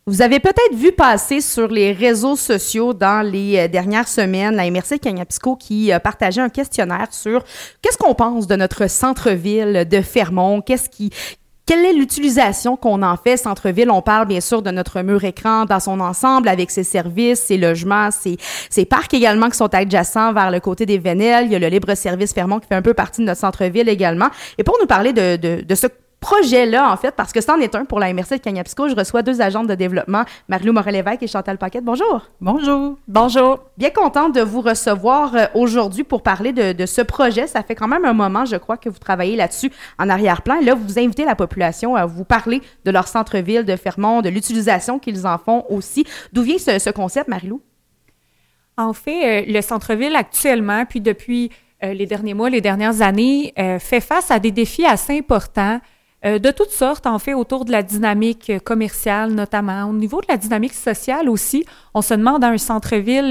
Vous avez peut-être vu passer sur les réseaux sociaux dans les dernières semaines la MRC de Kagnapisco qui partageait un questionnaire sur qu'est-ce qu'on pense de notre centre-ville de Fermont, quelle est l'utilisation qu'on en fait, centre-ville? On parle bien sûr de notre mur écran dans son ensemble avec ses services, ses logements, ses parcs également qui sont adjacents vers le côté des Venelles. Il y a le libre-service Fermont qui fait un peu partie de notre centre-ville également. Et pour nous parler de ce projet-là, en fait, parce que c'en est un pour la MRC de Kagnapisco, je reçois deux agentes de développement, Marie-Lou Morel-Lévesque et Chantal Paquette. Bonjour. Bonjour. Bonjour. Bien contente de vous recevoir aujourd'hui pour parler de ce projet. Ça fait quand même un moment, je crois, que vous travaillez là-dessus en arrière-plan. Et là, vous invitez la population à vous parler de leur centre-ville de Fermont, de l'utilisation qu'ils en font aussi. D'où vient ce concept, Marie-Lou? En fait, le centre-ville actuellement, puis depuis les derniers mois, les dernières années, fait face à des défis assez importants de toutes sortes, en fait, autour de la dynamique commerciale notamment. Au niveau de la dynamique sociale aussi, on se demande à un centre-ville,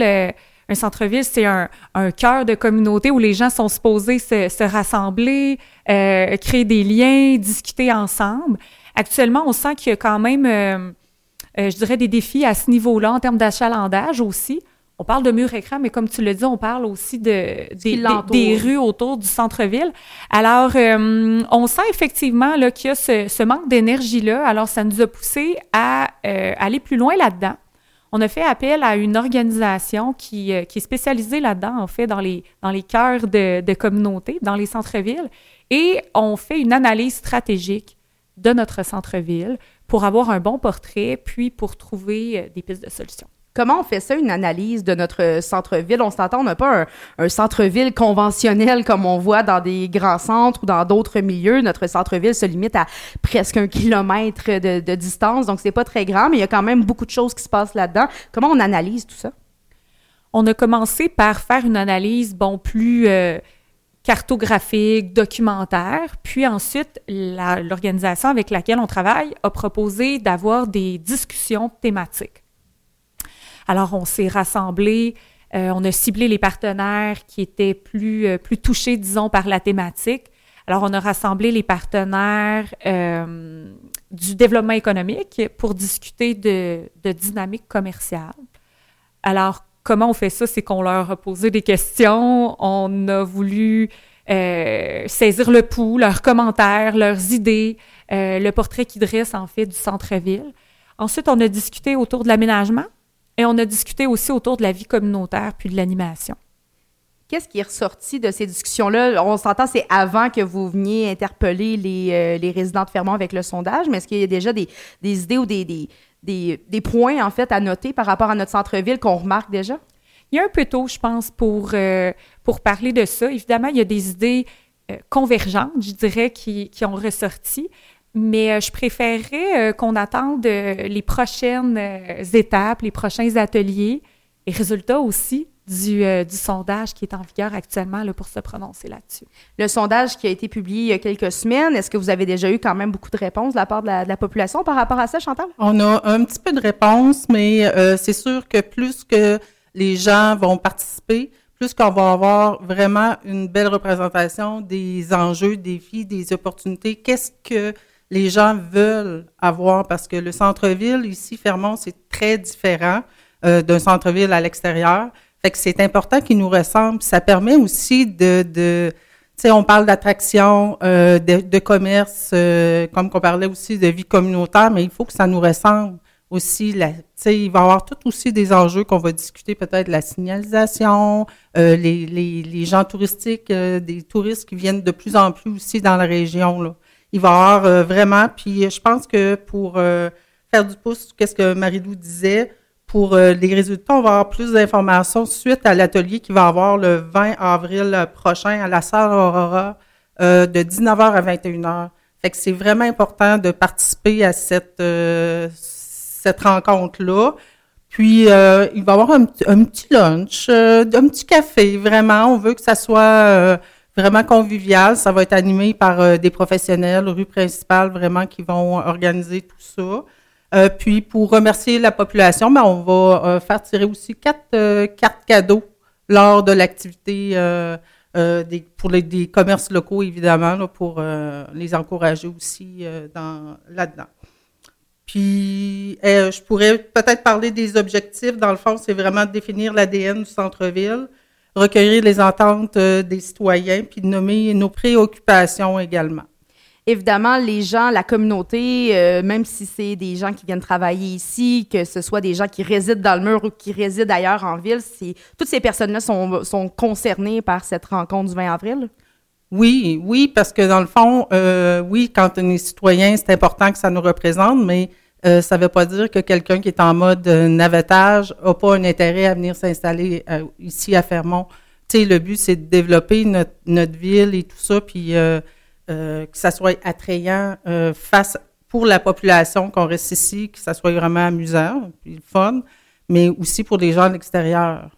c'est un cœur de communauté où les gens sont supposés se rassembler, créer des liens, discuter ensemble. Actuellement, on sent qu'il y a quand même, je dirais, des défis à ce niveau-là en termes d'achalandage aussi. On parle de murs écrans, mais comme tu l'as dit, on parle aussi des rues autour du centre-ville. Alors, on sent effectivement là, qu'il y a ce manque d'énergie-là. Alors, ça nous a poussé à aller plus loin là-dedans. On a fait appel à une organisation qui est spécialisée là-dedans, en fait, dans les cœurs de communautés, dans les centres-villes. Et on fait une analyse stratégique de notre centre-ville pour avoir un bon portrait, puis pour trouver des pistes de solutions. Comment on fait ça, une analyse de notre centre-ville? On s'entend, on n'a pas un centre-ville conventionnel comme on voit dans des grands centres ou dans d'autres milieux. Notre centre-ville se limite à presque 1 kilomètre de distance, donc c'est pas très grand, mais il y a quand même beaucoup de choses qui se passent là-dedans. Comment on analyse tout ça? On a commencé par faire une analyse, plus cartographique, documentaire, puis ensuite, l'organisation avec laquelle on travaille a proposé d'avoir des discussions thématiques. Alors, on s'est rassemblés, on a ciblé les partenaires qui étaient plus touchés, disons, par la thématique. Alors, on a rassemblé les partenaires du développement économique pour discuter de dynamique commerciale. Alors, comment on fait ça? C'est qu'on leur a posé des questions, on a voulu saisir le pouls, leurs commentaires, leurs idées, le portrait qu'ils dressent, en fait, du centre-ville. Ensuite, on a discuté autour de l'aménagement. Et on a discuté aussi autour de la vie communautaire puis de l'animation. Qu'est-ce qui est ressorti de ces discussions-là? On s'entend, c'est avant que vous veniez interpeller les résidents de Fermont avec le sondage, mais est-ce qu'il y a déjà des idées ou des points, en fait, à noter par rapport à notre centre-ville qu'on remarque déjà? Il y a un peu tôt, je pense, pour parler de ça. Évidemment, il y a des idées convergentes, je dirais, qui ont ressorti. Mais je préférerais qu'on attende les prochaines étapes, les prochains ateliers et résultats aussi du sondage qui est en vigueur actuellement là, pour se prononcer là-dessus. Le sondage qui a été publié il y a quelques semaines, est-ce que vous avez déjà eu quand même beaucoup de réponses de la part de la population par rapport à ça, Chantal? On a un petit peu de réponses, mais c'est sûr que plus que les gens vont participer, plus qu'on va avoir vraiment une belle représentation des enjeux, des défis, des opportunités. Qu'est-ce que les gens veulent avoir, parce que le centre-ville, ici, Fermont, c'est très différent d'un centre-ville à l'extérieur. Fait que c'est important qu'il nous ressemble. Ça permet aussi tu sais, on parle d'attraction, de commerce, comme qu'on parlait aussi de vie communautaire, mais il faut que ça nous ressemble aussi. Tu sais, il va y avoir tout aussi des enjeux qu'on va discuter, peut-être la signalisation, les gens touristiques, des touristes qui viennent de plus en plus aussi dans la région, là. Il va y avoir vraiment, puis je pense que pour faire du pouce, qu'est-ce que Marie-Lou disait, pour les résultats, on va avoir plus d'informations suite à l'atelier qui va avoir le 20 avril prochain à la salle Aurora de 19h à 21h. Fait que c'est vraiment important de participer à cette rencontre-là. Puis, il va y avoir un petit lunch, un petit café, vraiment. On veut que ça soit vraiment convivial. Ça va être animé par des professionnels, rue principale, vraiment, qui vont organiser tout ça. Puis, pour remercier la population, on va faire tirer aussi 4 cartes cadeaux lors de l'activité pour des commerces locaux, évidemment, là, pour les encourager aussi là-dedans. Puis, je pourrais peut-être parler des objectifs. Dans le fond, c'est vraiment de définir l'ADN du centre-ville, recueillir les ententes des citoyens, puis de nommer nos préoccupations également. Évidemment, les gens, la communauté, même si c'est des gens qui viennent travailler ici, que ce soit des gens qui résident dans le mur ou qui résident ailleurs en ville, toutes ces personnes-là sont concernées par cette rencontre du 20 avril? Oui, parce que dans le fond, oui, quand on est citoyen, c'est important que ça nous représente, mais ça ne veut pas dire que quelqu'un qui est en mode navettage n'a pas un intérêt à venir s'installer ici à Fermont. Tu sais, le but, c'est de développer notre ville et tout ça, puis que ça soit attrayant pour la population qu'on reste ici, que ça soit vraiment amusant, puis le fun, mais aussi pour les gens de l'extérieur.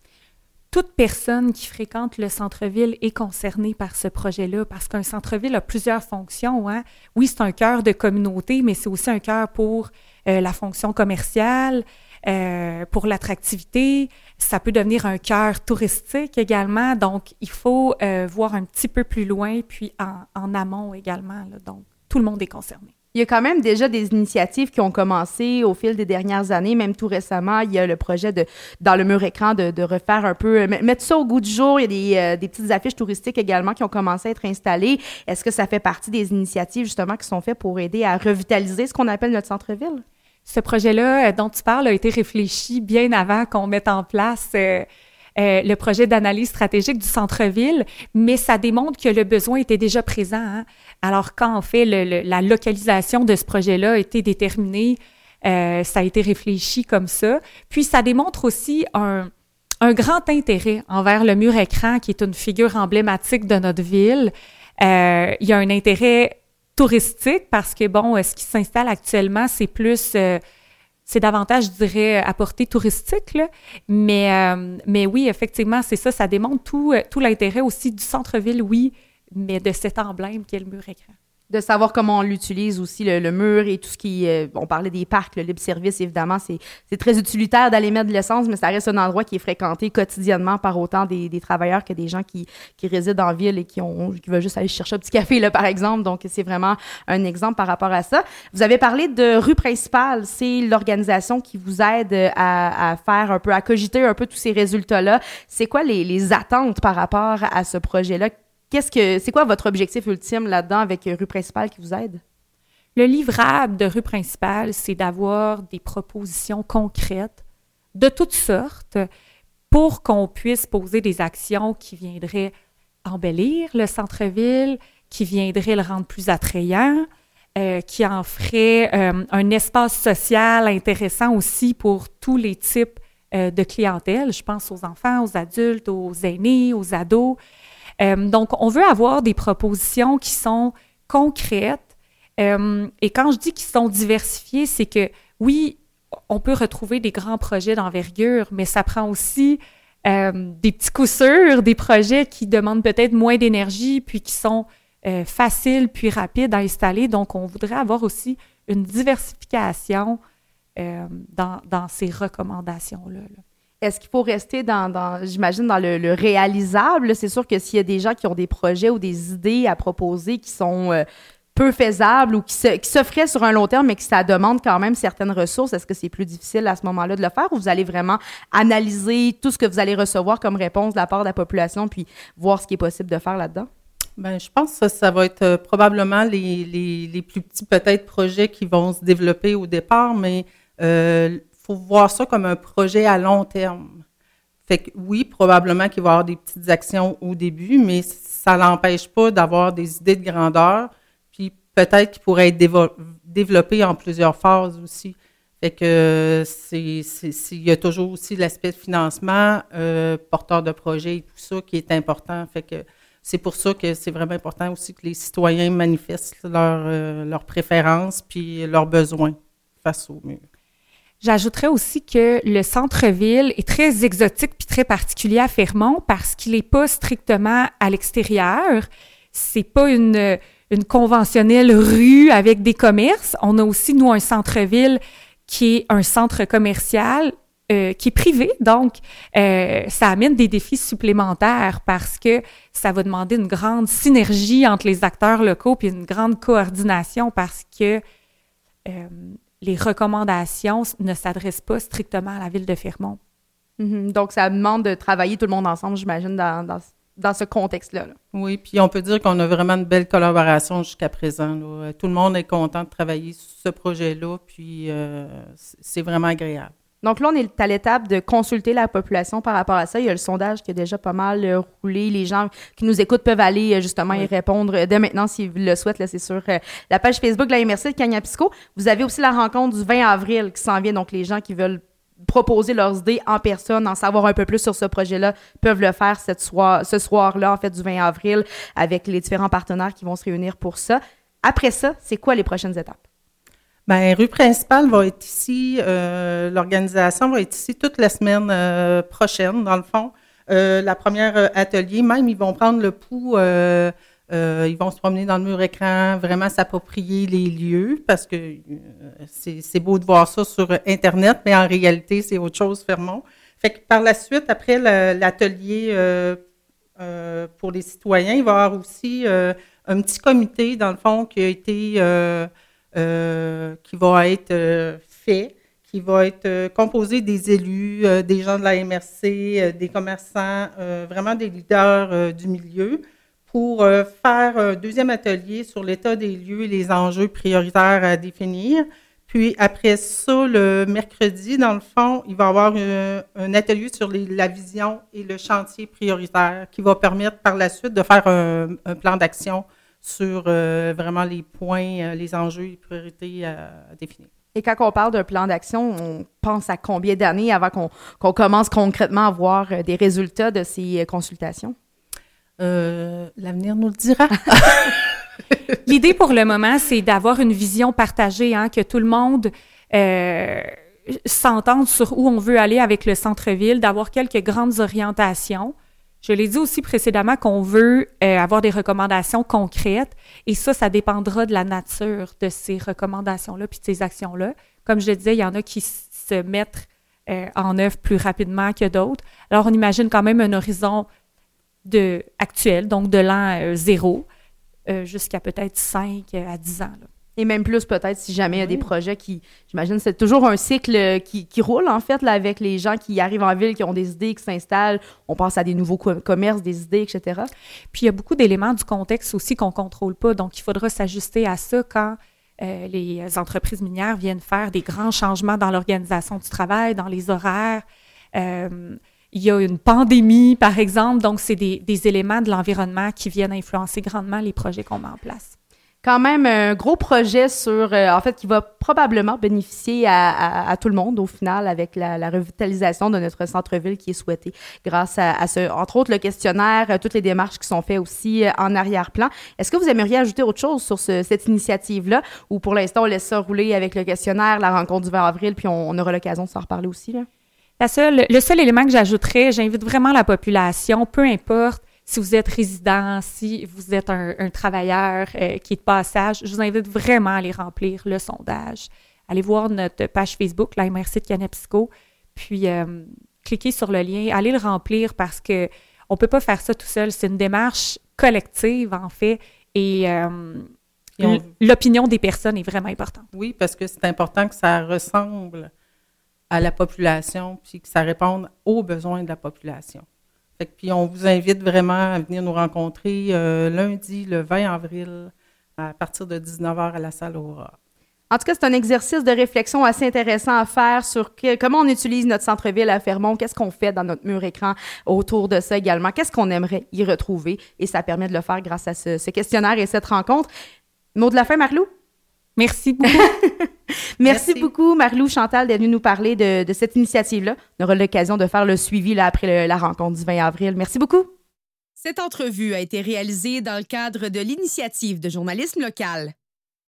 Toute personne qui fréquente le centre-ville est concernée par ce projet-là, parce qu'un centre-ville a plusieurs fonctions, hein. Oui, c'est un cœur de communauté, mais c'est aussi un cœur pour la fonction commerciale, pour l'attractivité. Ça peut devenir un cœur touristique également, donc il faut voir un petit peu plus loin, puis en amont également, là, donc tout le monde est concerné. Il y a quand même déjà des initiatives qui ont commencé au fil des dernières années, même tout récemment. Il y a le projet dans le mur écran de refaire un peu, mettre ça au goût du jour. Il y a des petites affiches touristiques également qui ont commencé à être installées. Est-ce que ça fait partie des initiatives justement qui sont faites pour aider à revitaliser ce qu'on appelle notre centre-ville? Ce projet-là dont tu parles a été réfléchi bien avant qu'on mette en place le projet d'analyse stratégique du centre-ville, mais ça démontre que le besoin était déjà présent, hein? Alors, quand en fait la localisation de ce projet-là a été déterminée, ça a été réfléchi comme ça. Puis, ça démontre aussi un grand intérêt envers le mur écran, qui est une figure emblématique de notre ville. Il y a un intérêt touristique parce que, bon, ce qui s'installe actuellement, c'est plus... c'est davantage, je dirais, à portée touristique, là. Mais oui, effectivement, c'est ça. Ça démontre tout l'intérêt aussi du centre-ville, oui, mais de cet emblème qu'est le mur écran. De savoir comment on l'utilise aussi, le mur et tout ce qui... on parlait des parcs, le libre-service, évidemment, c'est très utilitaire d'aller mettre de l'essence, mais ça reste un endroit qui est fréquenté quotidiennement par autant des travailleurs que des gens qui résident en ville et qui veulent juste aller chercher un petit café, là, par exemple. Donc, c'est vraiment un exemple par rapport à ça. Vous avez parlé de Rue Principale. C'est l'organisation qui vous aide à faire un peu, à cogiter un peu tous ces résultats-là. C'est quoi les attentes par rapport à ce projet-là? C'est quoi votre objectif ultime là-dedans avec Rue Principale qui vous aide? Le livrable de Rue Principale, c'est d'avoir des propositions concrètes de toutes sortes pour qu'on puisse poser des actions qui viendraient embellir le centre-ville, qui viendraient le rendre plus attrayant, qui en ferait un espace social intéressant aussi pour tous les types de clientèle. Je pense aux enfants, aux adultes, aux aînés, aux ados. Donc, on veut avoir des propositions qui sont concrètes. Et quand je dis qu'ils sont diversifiés, c'est que, oui, on peut retrouver des grands projets d'envergure, mais ça prend aussi des petits coups sûrs, des projets qui demandent peut-être moins d'énergie, puis qui sont faciles puis rapides à installer. Donc, on voudrait avoir aussi une diversification dans ces recommandations-là. Est-ce qu'il faut rester j'imagine, dans le réalisable? C'est sûr que s'il y a des gens qui ont des projets ou des idées à proposer qui sont peu faisables ou qui se feraient sur un long terme, mais que ça demande quand même certaines ressources, est-ce que c'est plus difficile à ce moment-là de le faire ou vous allez vraiment analyser tout ce que vous allez recevoir comme réponse de la part de la population puis voir ce qui est possible de faire là-dedans? Bien, je pense que ça va être probablement les plus petits peut-être projets qui vont se développer au départ, mais faut voir ça comme un projet à long terme. Fait que oui, probablement qu'il va y avoir des petites actions au début, mais ça n'empêche pas d'avoir des idées de grandeur, puis peut-être qu'ils pourraient être développés en plusieurs phases aussi. Fait que il y a toujours aussi l'aspect de financement, porteur de projet et tout ça qui est important. Fait que c'est pour ça que c'est vraiment important aussi que les citoyens manifestent leurs préférences puis leurs besoins face au mur. J'ajouterais aussi que le centre-ville est très exotique puis très particulier à Fermont parce qu'il n'est pas strictement à l'extérieur. C'est pas une conventionnelle rue avec des commerces. On a aussi, nous, un centre-ville qui est un centre commercial qui est privé. Donc, ça amène des défis supplémentaires parce que ça va demander une grande synergie entre les acteurs locaux puis une grande coordination parce que les recommandations ne s'adressent pas strictement à la ville de Fermont. Donc, ça demande de travailler tout le monde ensemble, j'imagine, dans ce contexte-là. Là. Oui, puis on peut dire qu'on a vraiment une belle collaboration jusqu'à présent. Là. Tout le monde est content de travailler sur ce projet-là, puis c'est vraiment agréable. Donc là, on est à l'étape de consulter la population par rapport à ça. Il y a le sondage qui a déjà pas mal roulé. Les gens qui nous écoutent peuvent aller justement y répondre dès maintenant s'ils le souhaitent. Là, c'est sur la page Facebook de la MRC de Cagnapisco. Vous avez aussi la rencontre du 20 avril qui s'en vient. Donc les gens qui veulent proposer leurs idées en personne, en savoir un peu plus sur ce projet-là, peuvent le faire ce soir-là, en fait, du 20 avril, avec les différents partenaires qui vont se réunir pour ça. Après ça, c'est quoi les prochaines étapes? Bien, Rue principale va être ici, l'organisation va être ici toute la semaine prochaine, dans le fond. La première atelier, même, ils vont prendre le pouls, ils vont se promener dans le mur écran, vraiment s'approprier les lieux, parce que c'est beau de voir ça sur Internet, mais en réalité, c'est autre chose, Fermont. Fait que par la suite, après l'atelier pour les citoyens, il va y avoir aussi un petit comité, dans le fond, qui a été... qui va être fait, qui va être composé des élus, des gens de la MRC, des commerçants, vraiment des leaders du milieu, pour faire un deuxième atelier sur l'état des lieux et les enjeux prioritaires à définir. Puis après ça, le mercredi, dans le fond, il va y avoir un atelier sur la vision et le chantier prioritaire qui va permettre par la suite de faire un plan d'action sur vraiment les points, les enjeux, les priorités à définir. Et quand on parle d'un plan d'action, on pense à combien d'années avant qu'on commence concrètement à voir des résultats de ces consultations? L'avenir nous le dira. L'idée pour le moment, c'est d'avoir une vision partagée, que tout le monde s'entende sur où on veut aller avec le centre-ville, d'avoir quelques grandes orientations. Je l'ai dit aussi précédemment qu'on veut avoir des recommandations concrètes et ça dépendra de la nature de ces recommandations-là puis de ces actions-là. Comme je le disais, il y en a qui se mettent en œuvre plus rapidement que d'autres. Alors, on imagine quand même un horizon actuel, donc de l'an 0 jusqu'à peut-être 5 à 10 ans. Là. Et même plus peut-être si jamais il y a des projets qui, j'imagine, c'est toujours un cycle qui roule en fait là, avec les gens qui arrivent en ville, qui ont des idées, qui s'installent. On pense à des nouveaux commerces, des idées, etc. Puis il y a beaucoup d'éléments du contexte aussi qu'on ne contrôle pas. Donc il faudra s'ajuster à ça quand les entreprises minières viennent faire des grands changements dans l'organisation du travail, dans les horaires. Il y a une pandémie, par exemple. Donc c'est des éléments de l'environnement qui viennent influencer grandement les projets qu'on met en place. Quand même un gros projet en fait, qui va probablement bénéficier à tout le monde au final avec la revitalisation de notre centre-ville qui est souhaitée grâce à ce, entre autres, le questionnaire, toutes les démarches qui sont faites aussi en arrière-plan. Est-ce que vous aimeriez ajouter autre chose sur cette initiative-là ou pour l'instant, on laisse ça rouler avec le questionnaire, la rencontre du 20 avril, puis on aura l'occasion de s'en reparler aussi, là? Le seul élément que j'ajouterais, j'invite vraiment la population, peu importe si vous êtes résident, si vous êtes un travailleur qui est de passage, je vous invite vraiment à aller remplir le sondage. Allez voir notre page Facebook, la MRC de Cagnapisco, puis cliquez sur le lien, allez le remplir parce qu'on ne peut pas faire ça tout seul. C'est une démarche collective, en fait, et l'opinion des personnes est vraiment importante. Oui, parce que c'est important que ça ressemble à la population, puis que ça réponde aux besoins de la population. Puis on vous invite vraiment à venir nous rencontrer lundi, le 20 avril, à partir de 19h à la salle Aura. En tout cas, c'est un exercice de réflexion assez intéressant à faire sur comment on utilise notre centre-ville à Fermont, qu'est-ce qu'on fait dans notre mur écran autour de ça également, qu'est-ce qu'on aimerait y retrouver. Et ça permet de le faire grâce à ce questionnaire et cette rencontre. Mot de la fin, Marlou? Merci beaucoup. Merci beaucoup, Marlou Chantal, d'être venue nous parler de cette initiative-là. On aura l'occasion de faire le suivi là, après la rencontre du 20 avril. Merci beaucoup. Cette entrevue a été réalisée dans le cadre de l'initiative de journalisme local.